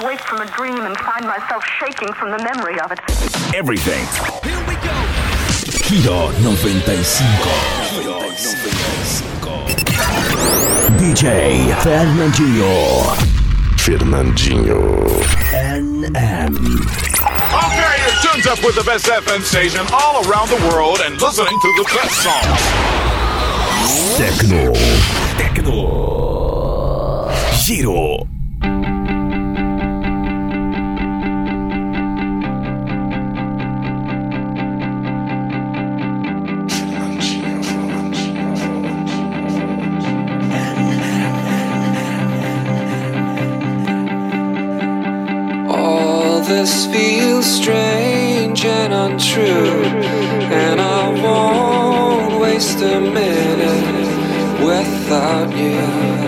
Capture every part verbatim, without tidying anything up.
wake from a dream and find myself shaking from the memory of it. Everything. Here we go. Giro noventa e cinco. Giro noventa e cinco. D J Fernandinho. Fernandinho. N M. Okay, you're tuned up with the best F M station all around the world and listening to the best songs. Tecno. Tecno. Giro. This feels strange and untrue, and I won't waste a minute without you.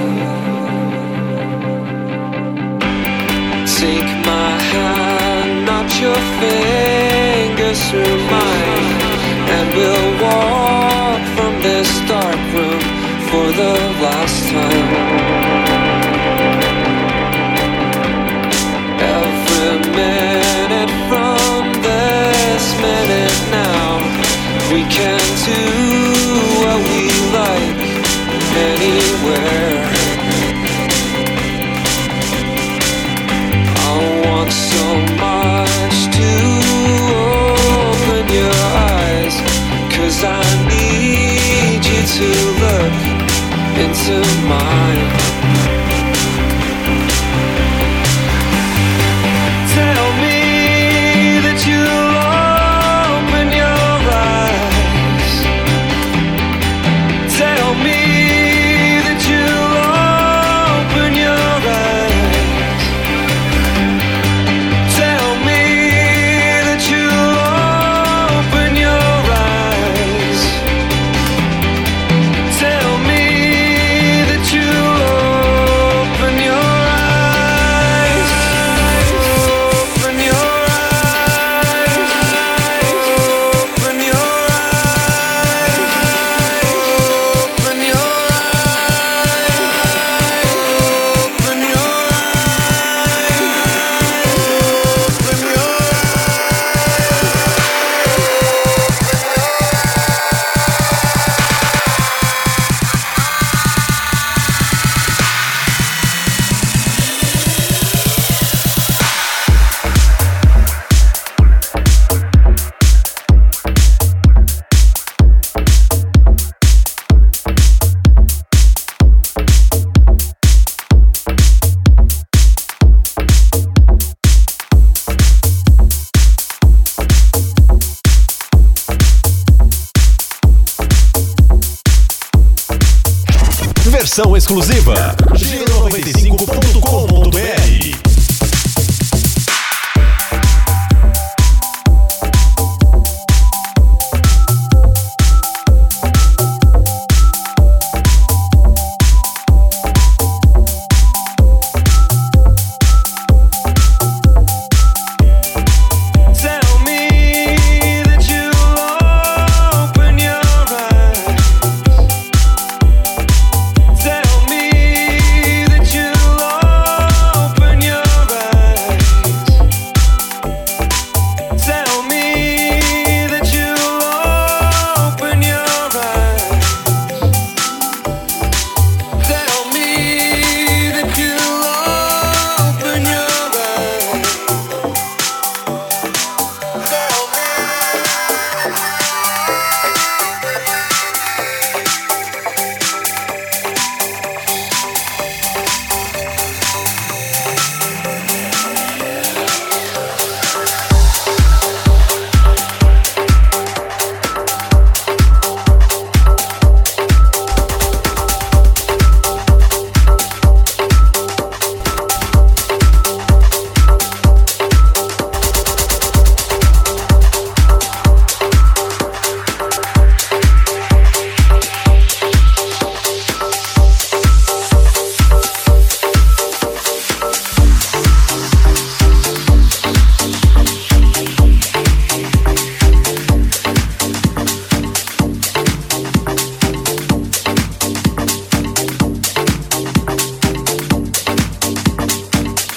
Take my hand, not your fingers through mine, and we'll walk from this dark room for the last time. Every minute from this minute now, we can do what we like anywhere. I want so much to open your eyes, 'cause I need you to look into mine. Tell me that you'll open your eyes. Tell me that you'll open your eyes. Tell me that you'll open your eyes. Tell me that you'll open your eyes. Open your eyes. Open your eyes. Open your eyes. Open your Versão exclusiva. Giro noventa e cinco ponto com ponto br.